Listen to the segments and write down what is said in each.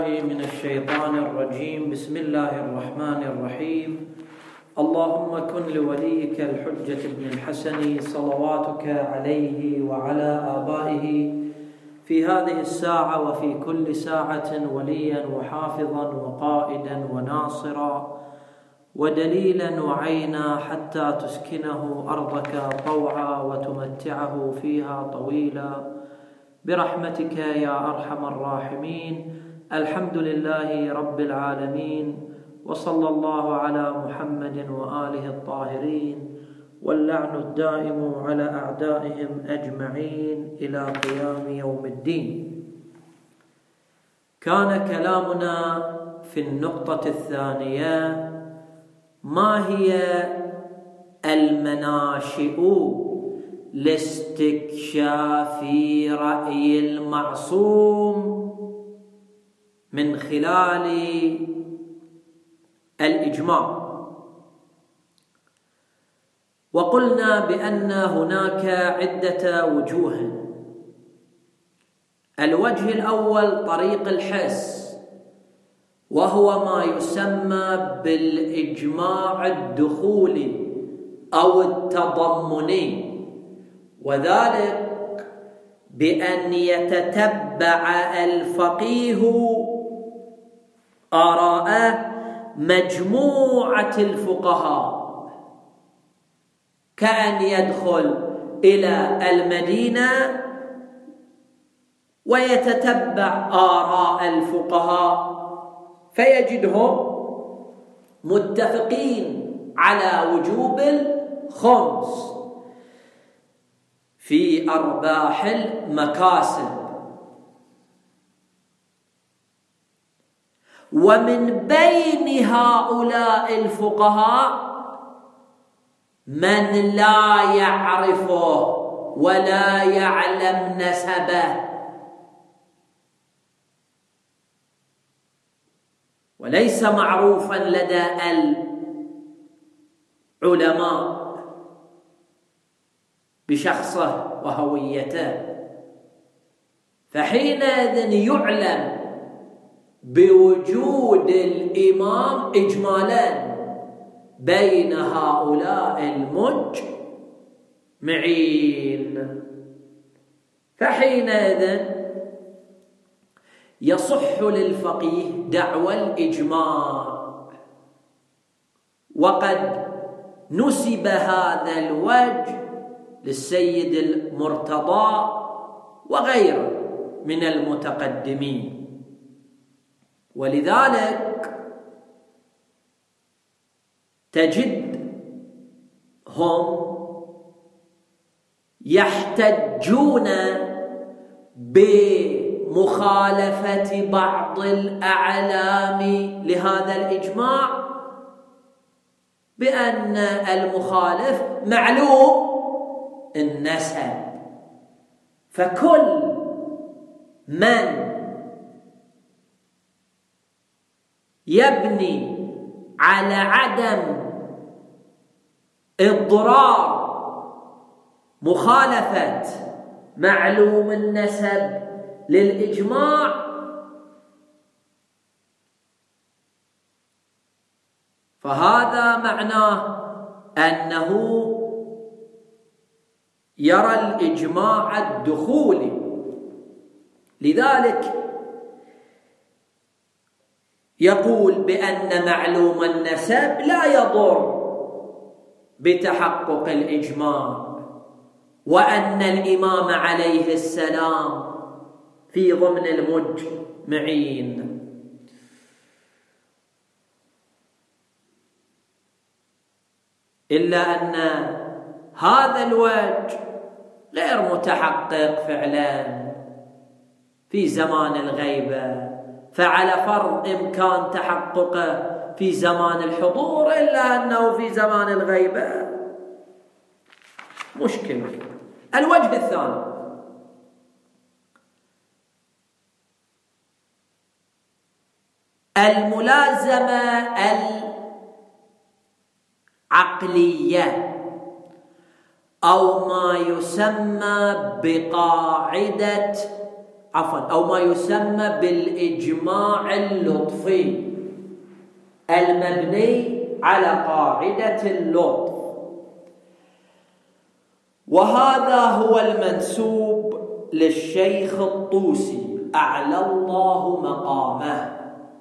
من الشيطان الرجيم. بسم الله الرحمن الرحيم. اللهم كن لوليك الحجة بن الحسن صلواتك عليه وعلى آبائه في هذه الساعة وفي كل ساعة وليا وحافظا وقائدا وناصرا ودليلا وعينا حتى تسكنه أرضك طوعا وتمتعه فيها طويلا برحمتك يا أرحم الراحمين. الحمد لله رب العالمين، وصلى الله على محمد وآله الطاهرين، واللعن الدائم على أعدائهم أجمعين إلى قيام يوم الدين. كان كلامنا في النقطة الثانية: ما هي المناشئ لاستكشاف رأي المعصوم من خلال الإجماع؟ وقلنا بأن هناك عدة وجوه. الوجه الأول طريق الحس، وهو ما يسمى بالإجماع الدخولي أو التضمني، وذلك بأن يتتبع الفقيه آراء مجموعة الفقهاء، كأن يدخل إلى المدينة ويتتبع آراء الفقهاء فيجدهم متفقين على وجوب الخمس في أرباح المكاسب. ومن بين هؤلاء الفقهاء من لا يعرفه ولا يعلم نسبه، وليس معروفا لدى العلماء بشخصه وهويته، فحينئذ يعلم بوجود الإمام إجمالا بين هؤلاء المجمعين، فحينئذ يصح للفقيه دعوى الإجماع. وقد نسب هذا الوجه للسيد المرتضى وغيره من المتقدمين، ولذلك تجدهم يحتجون بمخالفة بعض الأعلام لهذا الإجماع بأن المخالف معلوم النسب، فكل من يبني على عدم إضرار مخالفة معلوم النسب للإجماع فهذا معناه أنه يرى الإجماع الدخولي. لذلك يقول بأن معلوم النسب لا يضر بتحقق الإجماع، وأن الإمام عليه السلام في ضمن المجمعين. إلا أن هذا الوجه غير متحقق فعلا في زمان الغيبة، فعلى فرض إمكان تحققه في زمان الحضور، إلا أنه في زمان الغيبة مشكلة. الوجه الثاني: الملازمة العقلية، أو ما يسمى بقاعدة أو ما يسمى بالإجماع اللطفي المبني على قاعدة اللطف، وهذا هو المنسوب للشيخ الطوسي أعلى الله مقامه.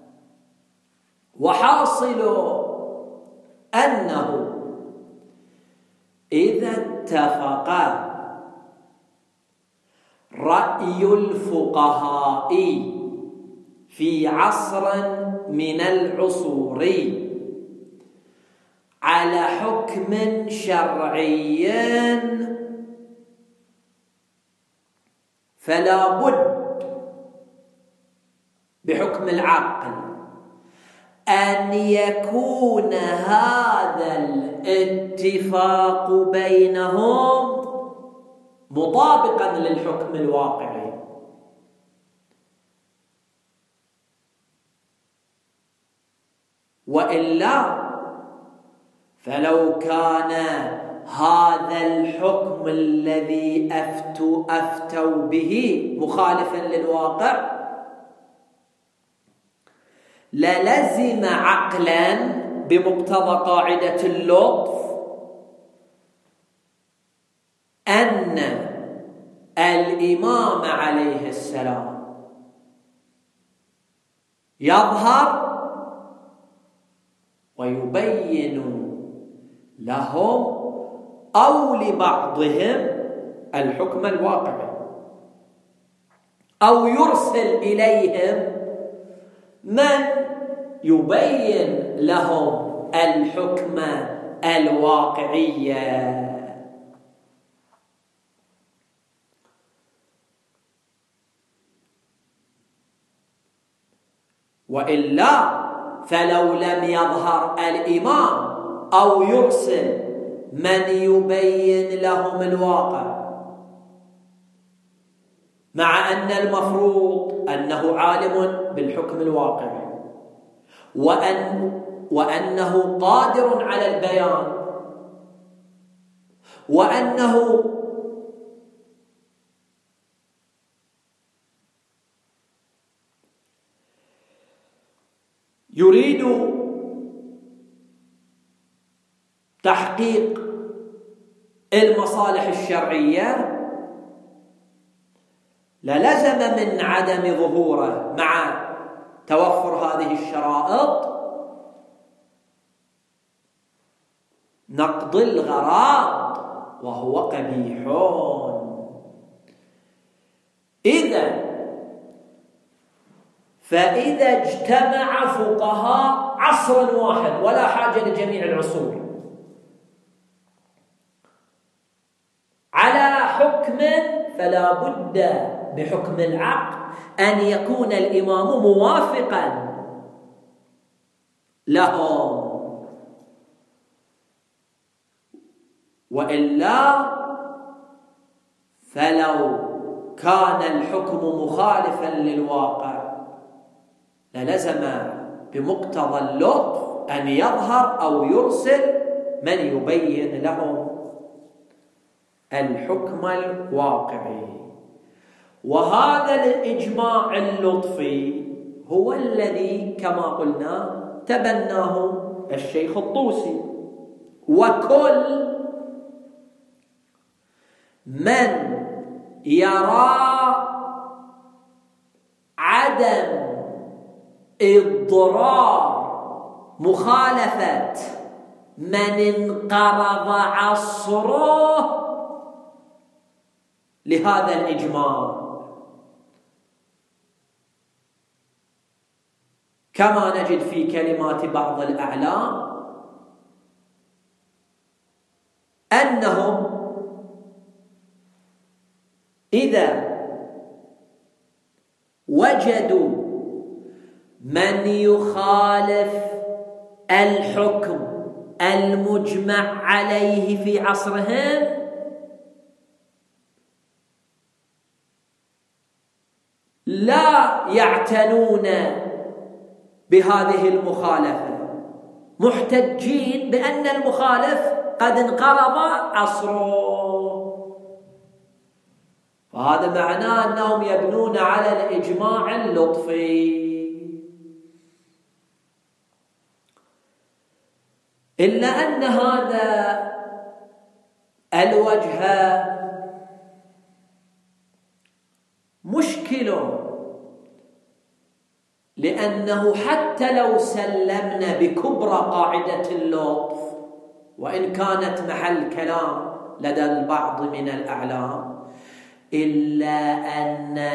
وحاصل أنه إذا اتفق رأي الفقهاء في عصر من العصور على حكم شرعي فلا بد بحكم العقل أن يكون هذا الاتفاق بينهم مطابقا للحكم الواقعي، وإلا فلو كان هذا الحكم الذي أفتوا به مخالفا للواقع للزم عقلا بمقتضى قاعدة اللطف أن الإمام عليه السلام يظهر ويبين لهم أو لبعضهم الحكم الواقعي، أو يرسل إليهم من يبين لهم الحكم الواقعي. وإلا فلو لم يظهر الإمام أو يرسل من يبين لهم الواقع، مع أن المفروض أنه عالم بالحكم الواقعي وأنه قادر على البيان وأنه يريد تحقيق المصالح الشرعية، للزم من عدم ظهوره مع توفر هذه الشرائط نقض الغراض وهو قبيح. فإذا اجتمع فقهاء عصر واحد ولا حاجة لجميع العصور على حكم، فلا بد بحكم العقل أن يكون الإمام موافقا لهم، وإلا فلو كان الحكم مخالفا للواقع للزم بمقتضى اللطف أن يظهر أو يرسل من يبين لهم الحكم الواقعي. وهذا الإجماع اللطفي هو الذي كما قلنا تبناه الشيخ الطوسي، وكل من يرى عدم إضرار مخالفة من انقرض عصره لهذا الإجماع، كما نجد في كلمات بعض الأعلام أنهم إذا وجدوا من يخالف الحكم المجمع عليه في عصرهم لا يعتنون بهذه المخالفة، محتجين بأن المخالف قد انقرض عصره. وهذا معناه أنهم يبنون على الإجماع اللطفي. إلا أن هذا الوجه مشكل، لأنه حتى لو سلمنا بكبرى قاعدة اللطف، وإن كانت محل كلام لدى البعض من الأعلام، إلا أن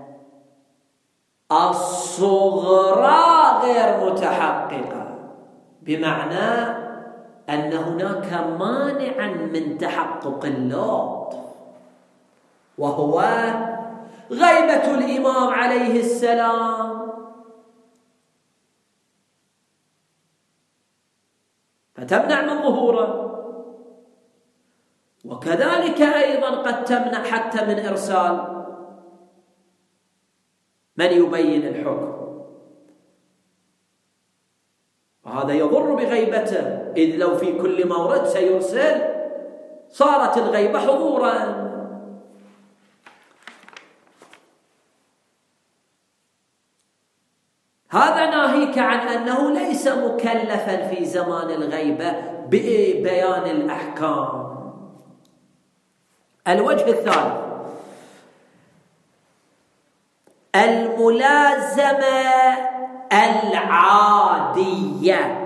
الصغرى غير متحققة، بمعنى أن هناك مانعا من تحقق اللطف، وهو غيبة الإمام عليه السلام، فتمنع من ظهوره. وكذلك أيضا قد تمنع حتى من إرسال من يبين الحكم، وهذا يضر بغيبته، إذ لو في كل مورد سيرسل صارت الغيبة حضورا. هذا ناهيك عن أنه ليس مكلفا في زمان الغيبة ببيان الأحكام. الوجه الثالث الملازمة العادية.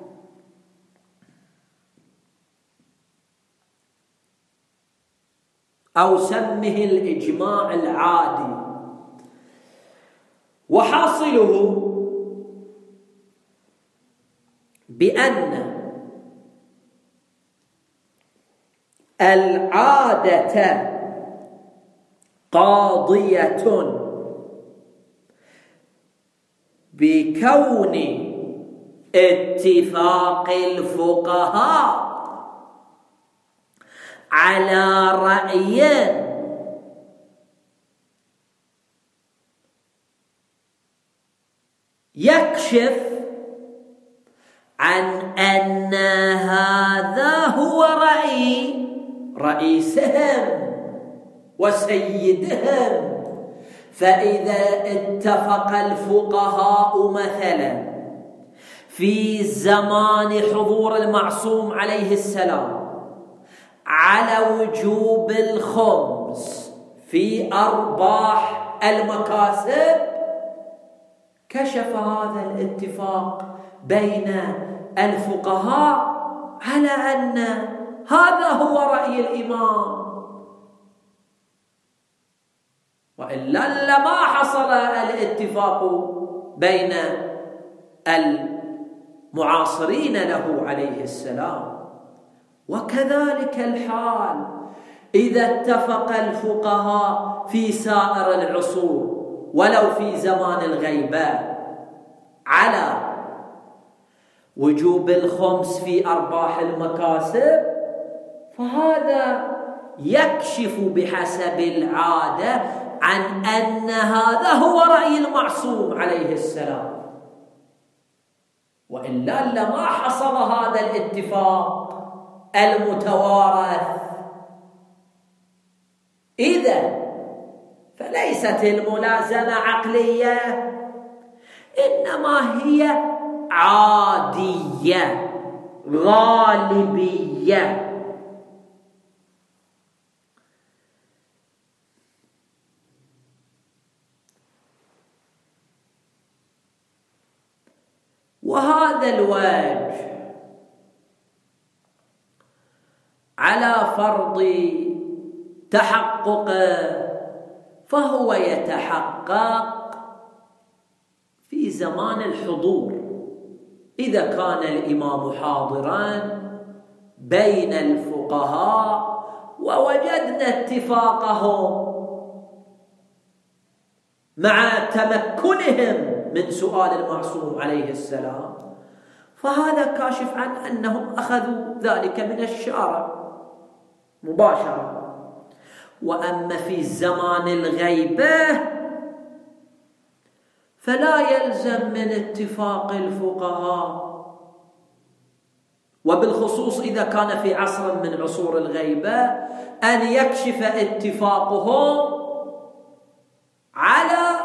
أو سمه الإجماع العادي، وحاصله بأن العادة قاضية بكون اتفاق الفقهاء على رأي يكشف عن أن هذا هو رأي رئيسهم وسيدهم. فإذا اتفق الفقهاء مثلا في زمان حضور المعصوم عليه السلام على وجوب الخمس في أرباح المكاسب، كشف هذا الاتفاق بين الفقهاء على أن هذا هو رأي الإمام، وإلا لما حصل الاتفاق بين المعاصرين له عليه السلام. وكذلك الحال إذا اتفق الفقهاء في سائر العصور ولو في زمان الغيبة على وجوب الخمس في أرباح المكاسب، فهذا يكشف بحسب العادة عن أن هذا هو رأي المعصوم عليه السلام، وإلا لما حصل هذا الاتفاق المتوارث. إذن فليست الملازمة عقلية، إنما هي عادية غالبية. وهذا الوجه على فرض تحققه فهو يتحقق في زمان الحضور، إذا كان الإمام حاضرا بين الفقهاء ووجدنا اتفاقهم مع تمكنهم من سؤال المعصوم عليه السلام، فهذا كاشف عن أنهم أخذوا ذلك من الشارع مباشرة. وأما في زمان الغيبة فلا يلزم من اتفاق الفقهاء وبالخصوص إذا كان في عصر من عصور الغيبة، أن يكشف اتفاقهم على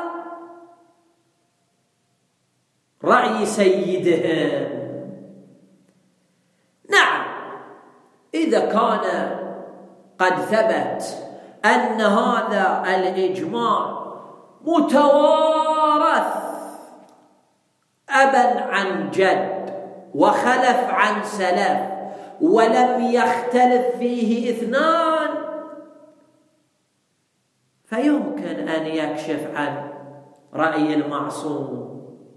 رأي سيدهم. نعم، إذا كان قد ثبت أن هذا الإجماع متوارث أبا عن جد وخلف عن سلف ولم يختلف فيه اثنان، فيمكن أن يكشف عن رأي المعصوم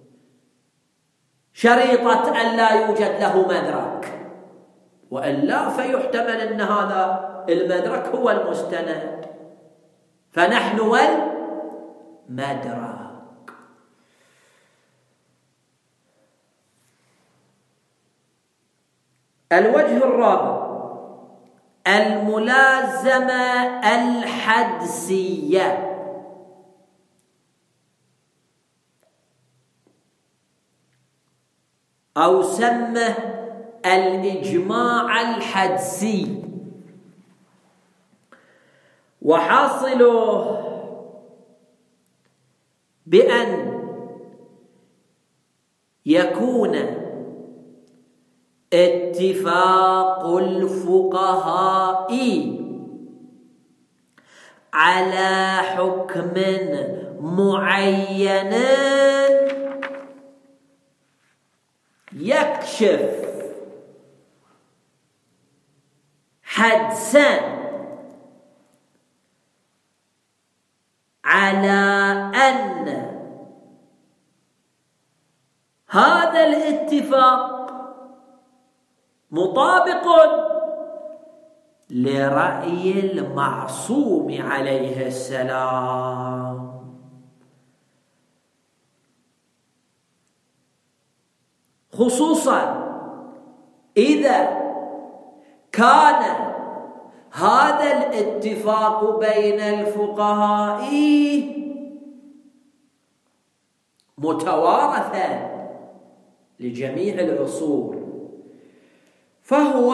شريطة أن لا يوجد له مدرك، وإلا فيحتمل أن هذا المدرك هو المستند، فنحن والمدرك. الوجه الرابع الملازمة الحدسية. أو سمه الإجماع الحدسي، وحاصله بأن يكون اتفاق الفقهاء على حكم معين يكشف حدسا على أن هذا الاتفاق مطابق لرأي المعصوم عليه السلام. خصوصا إذا كان هذا الاتفاق بين الفقهاء متوارثا لجميع العصور، فهو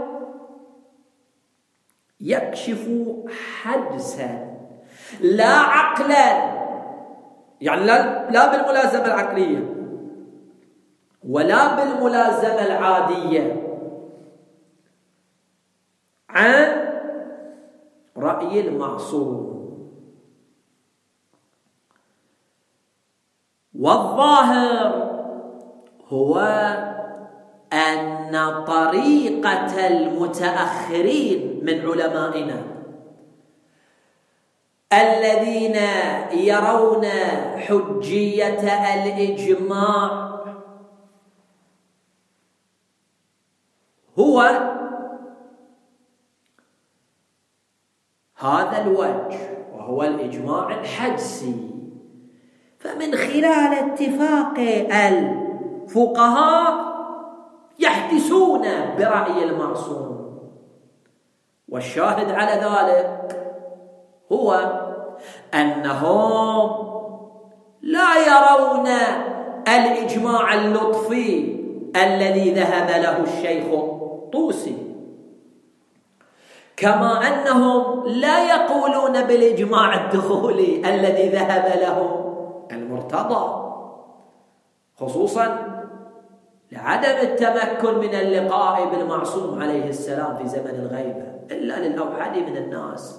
يكشف حدسا لا عقلا، يعني لا بالملازمة العقلية ولا بالملازمة العادية، عن رأي المعصوم. والظاهر هو أن طريقة المتأخرين من علمائنا الذين يرون حجية الإجماع هو هذا الوجه، وهو الإجماع الحدسي. فمن خلال اتفاق الفقهاء يحدثون برأي المعصوم، والشاهد على ذلك هو أنهم لا يرون الإجماع اللطفي الذي ذهب له الشيخ الطوسي، كما أنهم لا يقولون بالإجماع الدخولي الذي ذهب له المرتضى، خصوصا لعدم التمكن من اللقاء بالمعصوم عليه السلام في زمن الغيبة إلا للأوحد من الناس.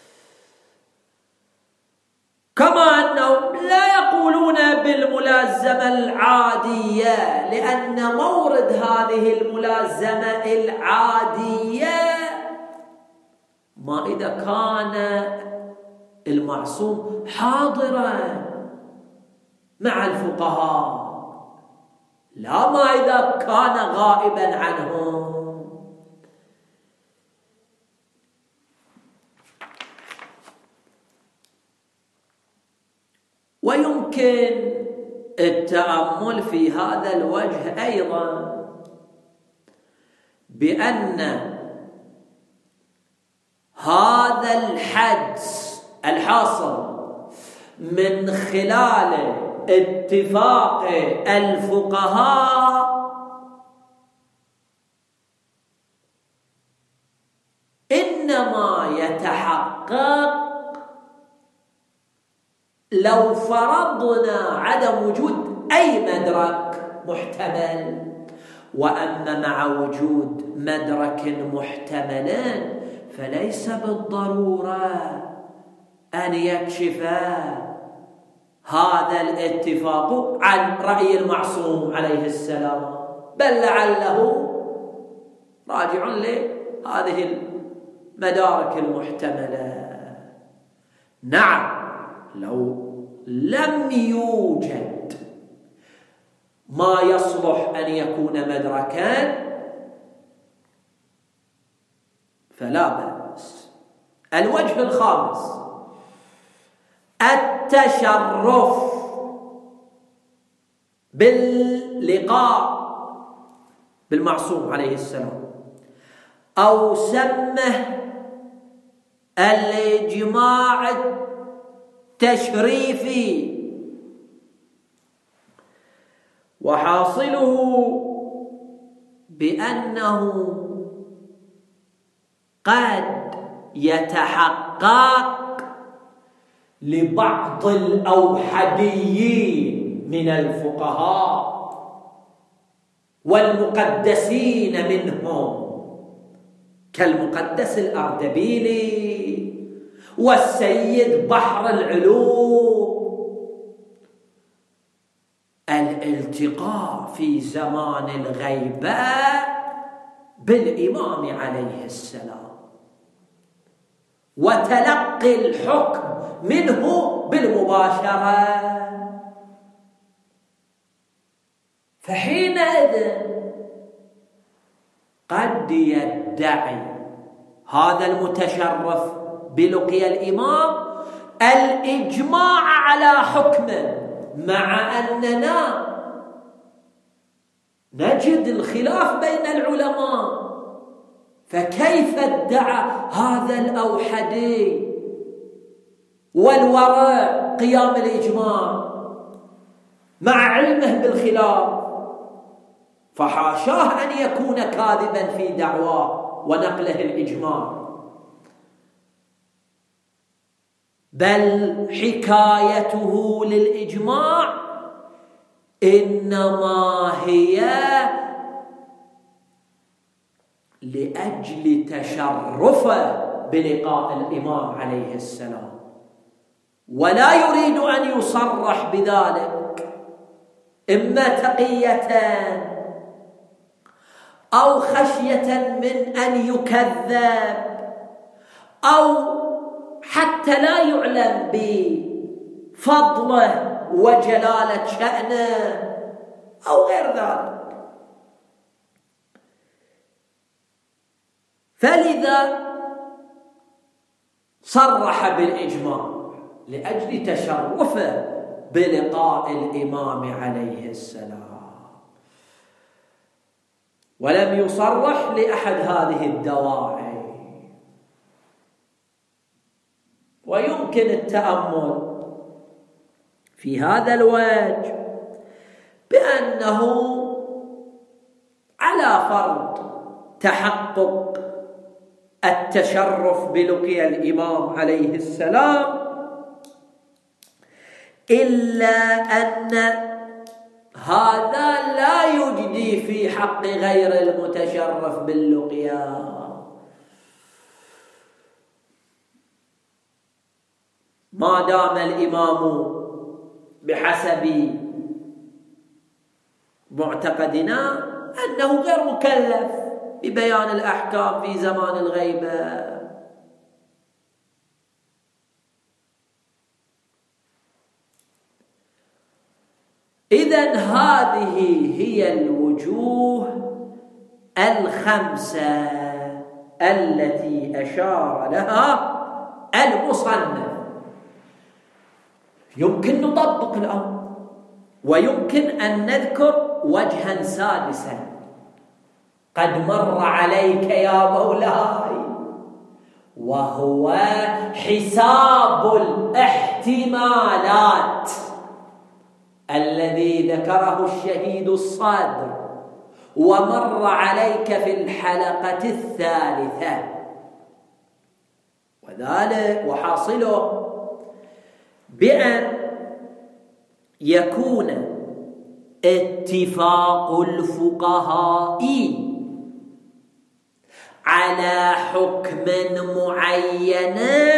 كما أنهم لا يقولون بالملازمة العادية، لأن مورد هذه الملازمة العادية ما إذا كان المعصوم حاضرا مع الفقهاء، لا ما إذا كان غائبا عنهم. ويمكن التأمل في هذا الوجه أيضا بأن هذا الحدس الحاصل من خلال اتفاق الفقهاء إنما يتحقق لو فرضنا عدم وجود أي مدرك محتمل. وأما مع وجود مدرك محتمل فليس بالضرورة أن يكشف هذا الاتفاق عن رأي المعصوم عليه السلام، بل لعله راجع لهذه المدارك المحتملة. نعم، لو لم يوجد ما يصلح أن يكون مدركان فلا بأس. الوجه الخامس التشرف باللقاء بالمعصوم عليه السلام، أو سمه الإجماع التشريفي، وحاصله بأنه قد يتحقق لبعض الأوحديين من الفقهاء والمقدسين منهم كالمقدس الأردبيلي والسيد بحر العلوم، الالتقاء في زمان الغيبة بالإمام عليه السلام وتلقي الحكم منه بالمباشرة. فحينئذ قد يدعي هذا المتشرف بلقي الإمام الإجماع على حكمه، مع أننا نجد الخلاف بين العلماء. فكيف ادعى هذا الأوحدي والورع قيام الإجماع مع علمه بالخلاف؟ فحاشاه أن يكون كاذبا في دعواه ونقله الإجماع، بل حكايته للإجماع إنما هي لأجل تشرفه بلقاء الإمام عليه السلام، ولا يريد أن يصرح بذلك، إما تقية أو خشية من أن يكذب، أو حتى لا يعلم بفضله وجلالة شأنه أو غير ذلك. فلذا صرح بالإجماع لأجل تشرفه بلقاء الإمام عليه السلام، ولم يصرح لأحد هذه الدواعي. ويمكن التأمل في هذا الوجه بأنه على فرض تحقق التشرف بلقي الإمام عليه السلام، إلا أن هذا لا يجدي في حق غير المتشرف باللقيا، ما دام الإمام بحسب معتقدنا أنه غير مكلف ببيان الأحكام في زمان الغيبة. إذن هذه هي الوجوه الخمسة التي أشار لها المصنف. يمكن نطبق الأمر، ويمكن أن نذكر وجها سادسا قد مر عليك يا مولاي، وهو حساب الاحتمالات الذي ذكره الشهيد الصادر ومر عليك في الحلقة الثالثة. وذلك وحاصله بأن يكون اتفاق الفقهاء على حكم معين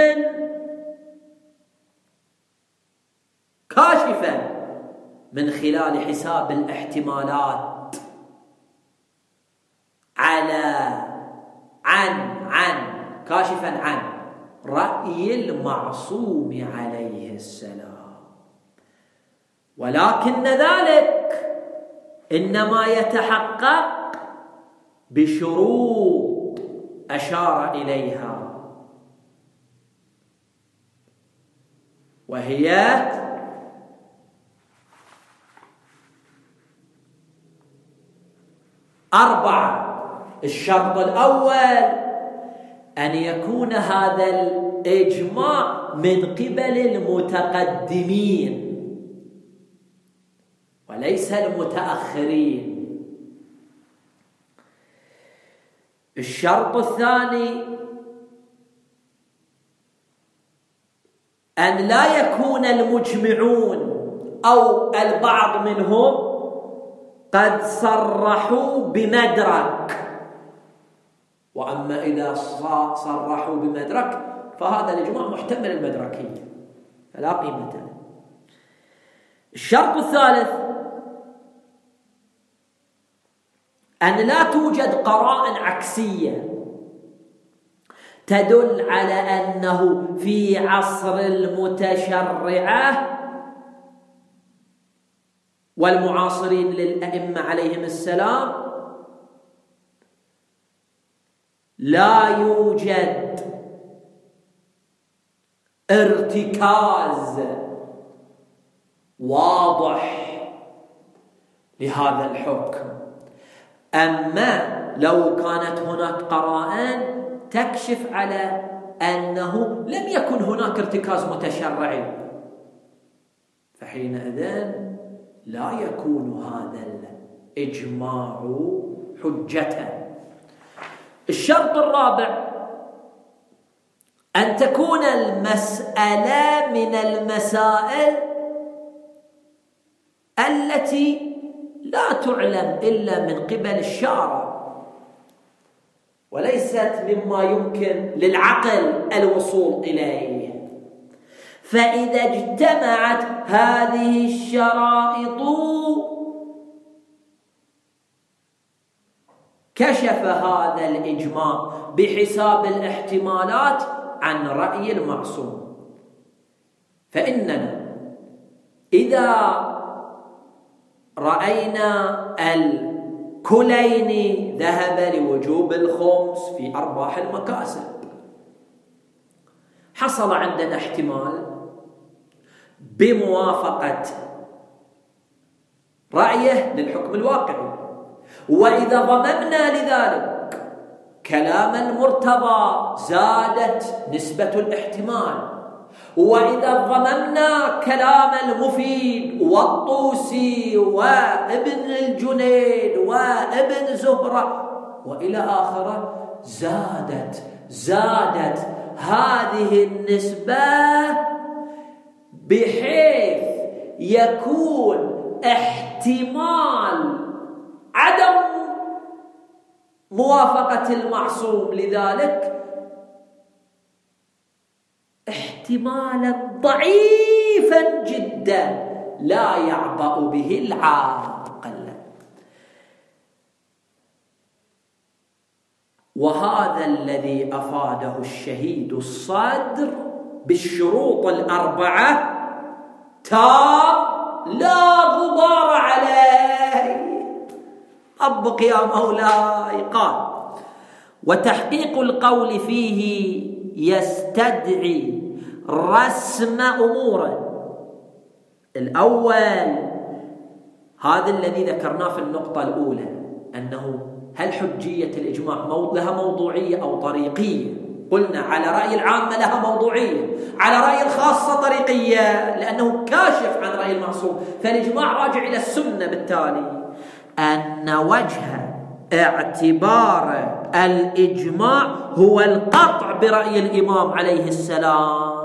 كاشفا من خلال حساب الاحتمالات كاشفا عن رأي المعصوم عليه السلام، ولكن ذلك إنما يتحقق بشروط أشار إليها، وهي أربعة. الشرط الأول أن يكون هذا الإجماع من قبل المتقدمين وليس المتأخرين. الشرط الثاني أن لا يكون المجمعون أو البعض منهم قد صرحوا بمدرك، وأما إذا صرحوا بمدرك فهذا الإجماع محتمل المدركية فلا قيمة له. الشرط الثالث أن لا توجد قرائن عكسية تدل على أنه في عصر المتشرعة والمعاصرين للأئمة عليهم السلام لا يوجد ارتكاز واضح لهذا الحكم. أما لو كانت هناك قرائن تكشف على أنه لم يكن هناك ارتكاز متشرعي، فحينئذ لا يكون هذا الإجماع حجة. الشرط الرابع أن تكون المسألة من المسائل التي لا تعلم إلا من قبل الشارع وليست مما يمكن للعقل الوصول إليه، فإذا اجتمعت هذه الشرائط كشف هذا الإجماع بحساب الاحتمالات عن رأي المعصوم. فإننا إذا رأينا الكلين ذهب لوجوب الخمس في أرباح المكاسب، حصل عندنا احتمال بموافقة رأيه للحكم الواقعي، وإذا ضممنا لذلك كلام المرتضى زادت نسبة الاحتمال، وإذا ضممنا كلام المفيد والطوسي وابن الجنيد وابن زهرة وإلى آخره زادت هذه النسبة بحيث يكون احتمال عدم موافقة المعصوم لذلك احتمالا ضعيفا جدا لا يعبأ به العاقل. وهذا الذي أفاده الشهيد الصدر بالشروط الأربعة تام لا غبار عليه. أبق يا مولاي. قال: وتحقيق القول فيه يستدعي رسم أمور. الأول هذا الذي ذكرناه في النقطة الأولى، أنه هل حجية الإجماع لها موضوعية أو طريقية؟ قلنا على رأي العامة لها موضوعية، على رأي الخاصة طريقية، لأنه كاشف عن رأي المعصوم، فالإجماع راجع إلى السنة. بالتالي أن وجه اعتبار الإجماع هو القطع برأي الإمام عليه السلام.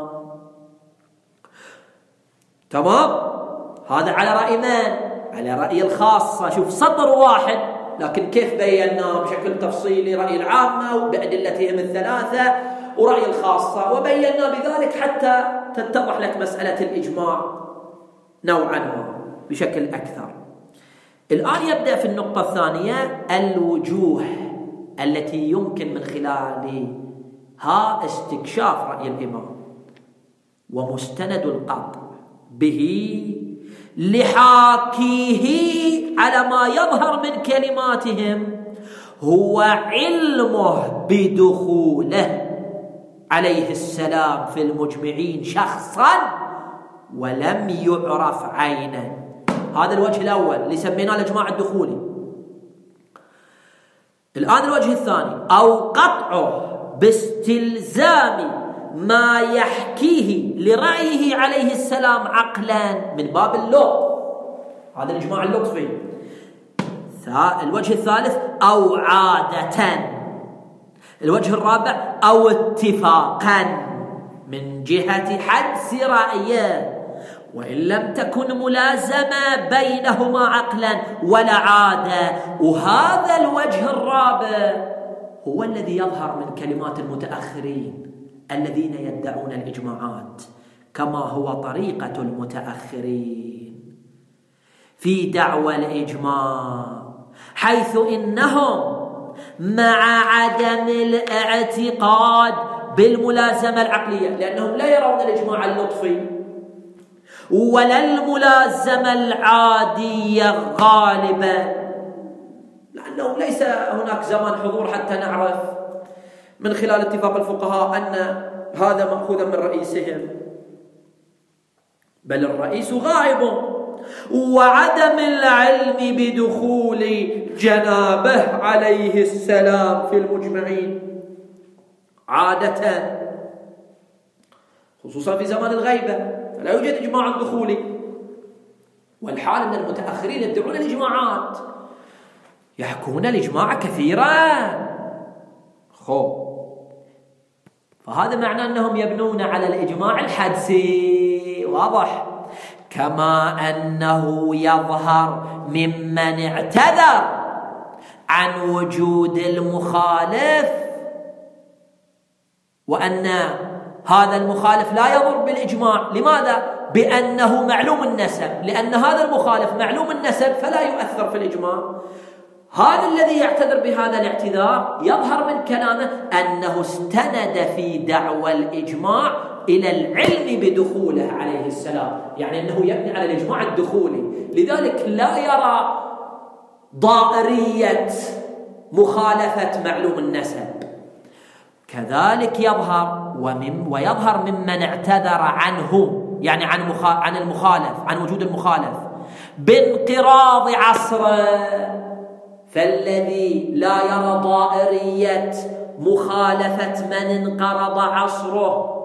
تمام؟ هذا على رأي من؟ على رأي الخاصة. شوف سطر واحد لكن كيف بيناه بشكل تفصيلي، رأي العامة بأدلتهم الثلاثة ورأي الخاصة، وبينا بذلك حتى تتضح لك مسألة الإجماع نوعا ما بشكل أكثر. الآن يبدأ في النقطة الثانية الوجوه التي يمكن من خلالها استكشاف رأي الإمام ومستند القطع به لحاكيه على ما يظهر من كلماتهم هو علمه بدخوله عليه السلام في المجمعين شخصا ولم يعرف عينا. هذا الوجه الأول اللي سميناه الإجماع الدخولي. الآن الوجه الثاني أو قطعه باستلزام ما يحكيه لرأيه عليه السلام عقلا من باب اللطف، هذا الإجماع اللطفي. الوجه الثالث أو عادة. الوجه الرابع أو اتفاقا من جهة حدس رأيه وإن لم تكن ملازمة بينهما عقلا ولا عادة. وهذا الوجه الرابع هو الذي يظهر من كلمات المتأخرين الذين يدعون الإجماعات، كما هو طريقة المتأخرين في دعوى الإجماع، حيث إنهم مع عدم الاعتقاد بالملازمة العقلية، لأنهم لا يرون الإجماع اللطفي ولا الملازمة العادية غالبا، لأنه ليس هناك زمان حضور حتى نعرف من خلال اتفاق الفقهاء أن هذا مأخوذا من رئيسهم، بل الرئيس غائب. وعدم العلم بدخول جنابه عليه السلام في المجمعين عادة، خصوصا في زمان الغيبة، فلا يوجد إجماع دخولي. والحال أن المتأخرين يدعون الإجماعات، يحكون الإجماع كثيرا. فهذا معناه أنهم يبنون على الإجماع الحدسي، واضح؟ كما أنه يظهر ممن اعتذر عن وجود المخالف وأن هذا المخالف لا يضر بالإجماع. لماذا؟ بأنه معلوم النسب، لأن هذا المخالف معلوم النسب فلا يؤثر في الإجماع. هذا الذي يعتذر بهذا الاعتذار يظهر من كلامه أنه استند في دعوى الإجماع إلى العلم بدخوله عليه السلام، يعني أنه يبني على الإجماع الدخولي، لذلك لا يرى ضائرية مخالفة معلوم النسب. كذلك يظهر ويظهر ممن اعتذر عنه، يعني عن المخالف، عن وجود المخالف بانقراض عصره. فالذي لا يرى ضائرية مخالفة من انقرض عصره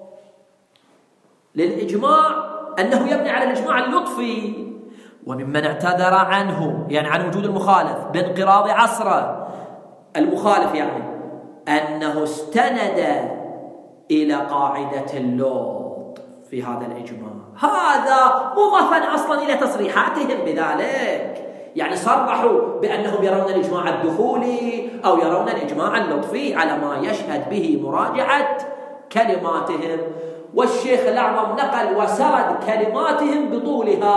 للإجماع أنه يبني على الإجماع اللطفي. وممن اعتذر عنه، يعني عن وجود المخالف بانقراض عصره، المخالف يعني أنه استند إلى قاعدة اللطف في هذا الإجماع. هذا مضافا أصلا إلى تصريحاتهم بذلك، يعني صرحوا بأنهم يرون الإجماع الدخولي أو يرون الإجماع اللطفي على ما يشهد به مراجعة كلماتهم. والشيخ الأعظم نقل وسرد كلماتهم بطولها،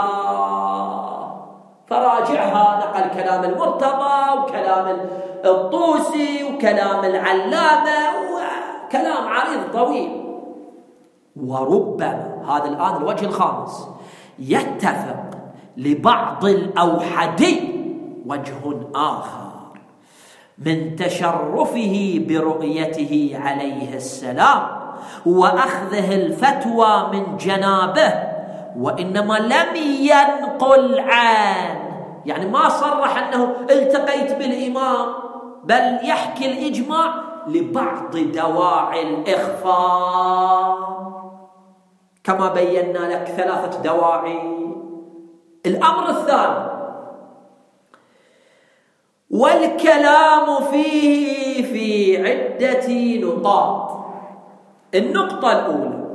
فراجعها، نقل كلام المرتضى وكلام الطوسي وكلام العلامة وكلام عريض طويل. وربما هذا الآن الوجه الخامس يتفق لبعض الأوحدي وجه آخر من تشرفه برؤيته عليه السلام وأخذه الفتوى من جنابه، وإنما لم ينقل عنه، يعني ما صرح أنه التقيت بالإمام، بل يحكي الإجماع لبعض دواعي الإخفاء، كما بينا لك 3 دواعي. الأمر الثاني، والكلام فيه في عدة نقاط. النقطة الأولى: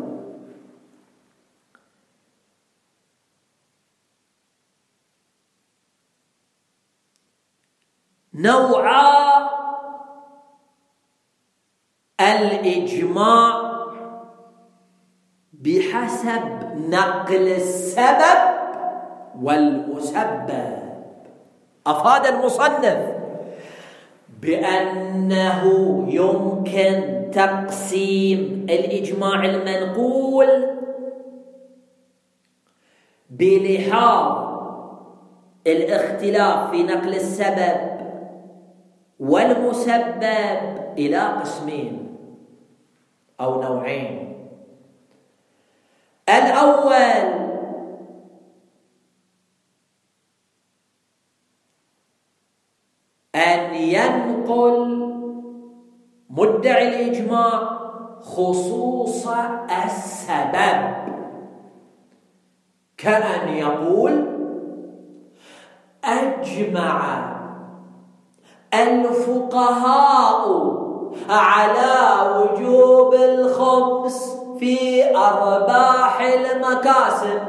نوعا الإجماع بحسب نقل السبب والمسبب. أفاد المصنف بأنه يمكن تقسيم الإجماع المنقول بلحاظ الاختلاف في نقل السبب والمسبب إلى قسمين أو نوعين. الأول: أن ينقل مدعي الإجماع خصوص السبب، كأن يقول: أجمع الفقهاء على وجوب الخمس في أرباح المكاسب،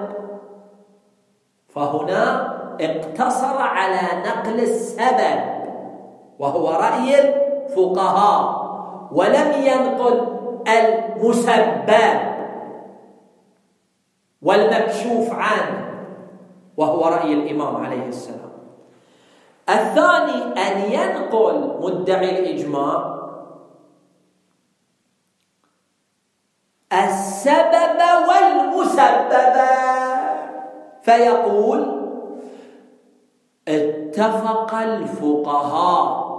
فهنا اقتصر على نقل السبب وهو رأي الفقهاء، ولم ينقل المسبب والمكشوف عنه وهو رأي الإمام عليه السلام. الثاني: أن ينقل مدعي الإجماع السبب والمسبب، فيقول: اتفق الفقهاء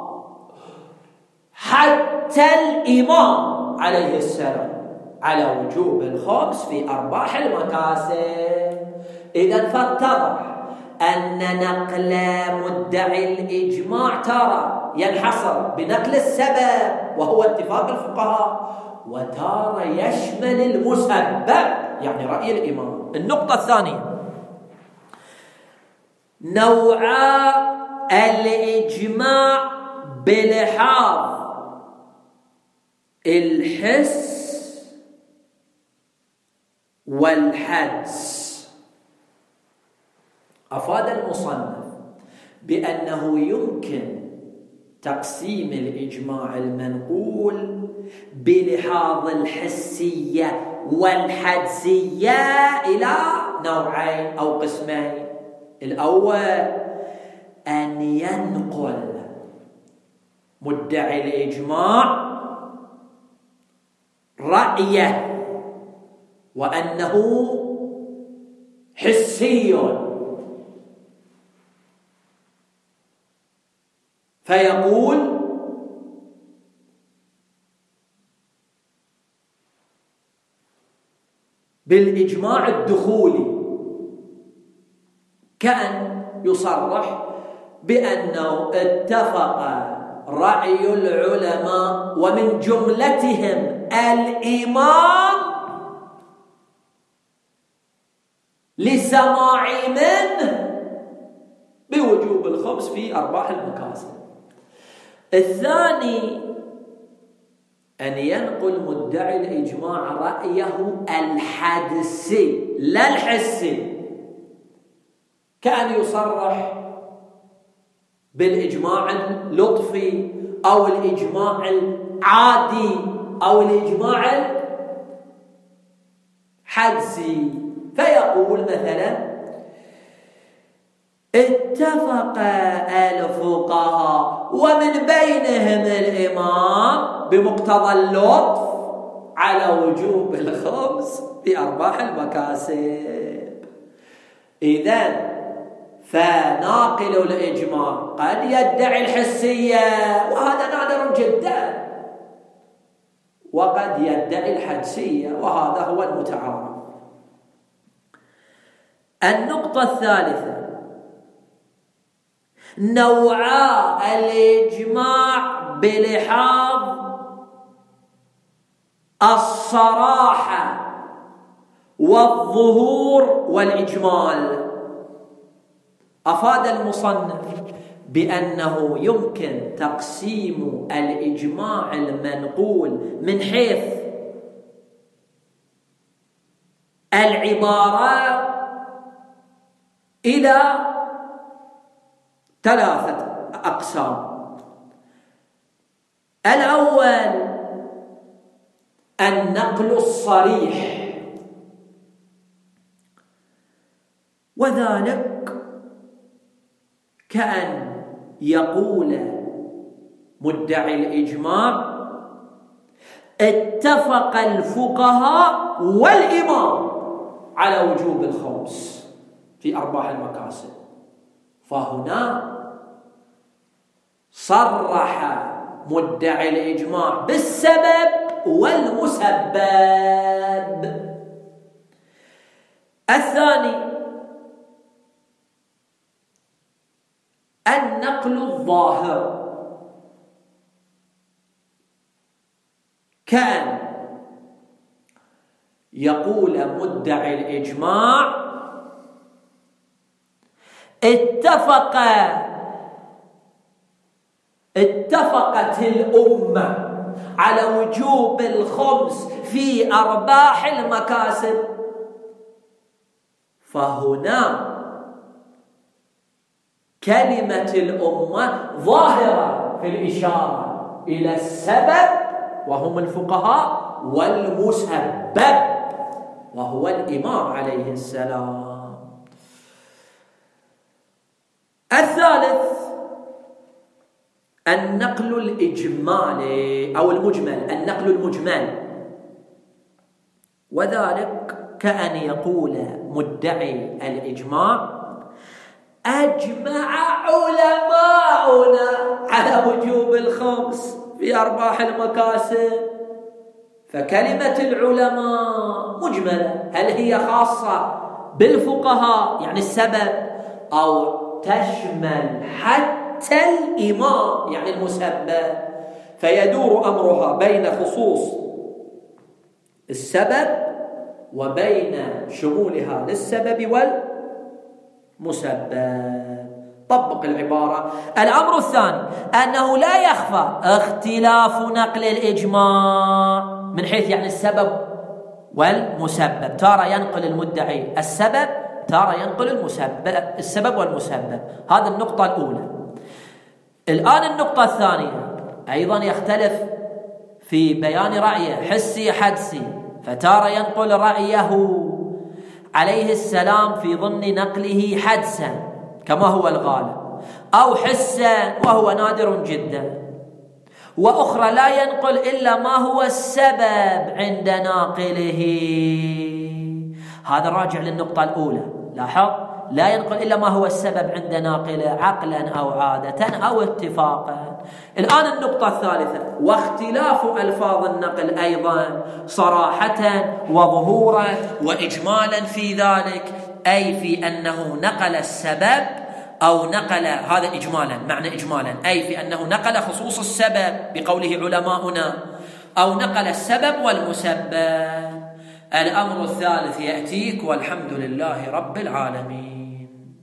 حتى الإمام عليه السلام على وجوب الخمس في أرباح المكاسب. إذن فاتضح أن نقل مدعي الإجماع تارة ينحصر بنقل السبب وهو اتفاق الفقهاء، وتارة يشمل المسبب يعني رأي الإمام. النقطة الثانية: نوعا الإجماع بلحاظ الحس والحدس. أفاد المصنف بأنه يمكن تقسيم الإجماع المنقول بلحاظ الحسية والحدسية إلى نوعين أو قسمين. الأول: أن ينقل مدعي الإجماع رأيه وأنه حسي، فيقول: بالإجماع الدخولي، كأن يصرح بأنه اتفق رأي العلماء ومن جملتهم الإمام لسماع منه بوجوب الخمس في أرباح المكاسب. الثاني: أن ينقل مدعي الإجماع رأيه الحدسي لا الحسي، كأن يصرح بالإجماع اللطفي أو الإجماع العادي أو الإجماع الحدسي، فيقول مثلا: اتفق الفقهاء ومن بينهم الإمام بمقتضى اللطف على وجوب الخمس في أرباح المكاسب. إذن فناقل الإجماع قد يدعي الحسية وهذا نادر جدا، وقد يدعي الحدسية وهذا هو المتعارف. النقطة الثالثة: نوعا الإجماع بلحاظ الصراحة والظهور والإجمال. أفاد المصنف بأنه يمكن تقسيم الإجماع المنقول من حيث العبارة إلى 3 أقسام. الأول النقل الصريح، وذلك كأن يقول مدعي الإجماع: اتفق الفقهاء والإمام على وجوب الخمس في أرباح المكاسب، فهنا صرح مدعي الإجماع بالسبب والمسبب. الثاني النقل الظاهر، كان يقول مدعي الإجماع: اتفقت الأمة على وجوب الخمس في أرباح المكاسب، فهنا كلمة الأمة ظاهرة في الإشارة إلى السبب وهم الفقهاء، والمسبب وهو الإمام عليه السلام. الثالث النقل الإجمالي أو المجمل، النقل المجمل، وذلك كأن يقول مدعي الإجماع: أجمع علماؤنا على وجوب الخمس في أرباح المكاسب. فكلمة العلماء مجملة، هل هي خاصة بالفقهاء يعني السبب، أو تشمل حتى الإمام يعني المسبب؟ فيدور أمرها بين خصوص السبب وبين شمولها للسبب والمسبب. طبق العبارة. الأمر الثاني أنه لا يخفى اختلاف نقل الإجماع من حيث يعني السبب والمسبب، تارة ينقل المدعي السبب، تارة ينقل السبب والمسبب. هذه النقطة الأولى. الآن النقطة الثانية أيضا يختلف في بيان رأيه، حسي حدسي، فتارة ينقل رأيه عليه السلام في ضمن نقله حدسا كما هو الغالب، أو حسا وهو نادر جدا، وأخرى لا ينقل إلا ما هو السبب عند ناقله. هذا راجع للنقطة الأولى. لاحظ، لا ينقل إلا ما هو السبب عند ناقله عقلا أو عادة أو اتفاقا. الآن النقطة الثالثة، واختلاف ألفاظ النقل أيضا صراحة وظهورا وإجمالا في ذلك، أي في أنه نقل السبب أو نقل، هذا إجمالا، معنى إجمالا أي في أنه نقل خصوص السبب بقوله علماؤنا، أو نقل السبب والمسبب. الأمر الثالث يأتيك، والحمد لله رب العالمين.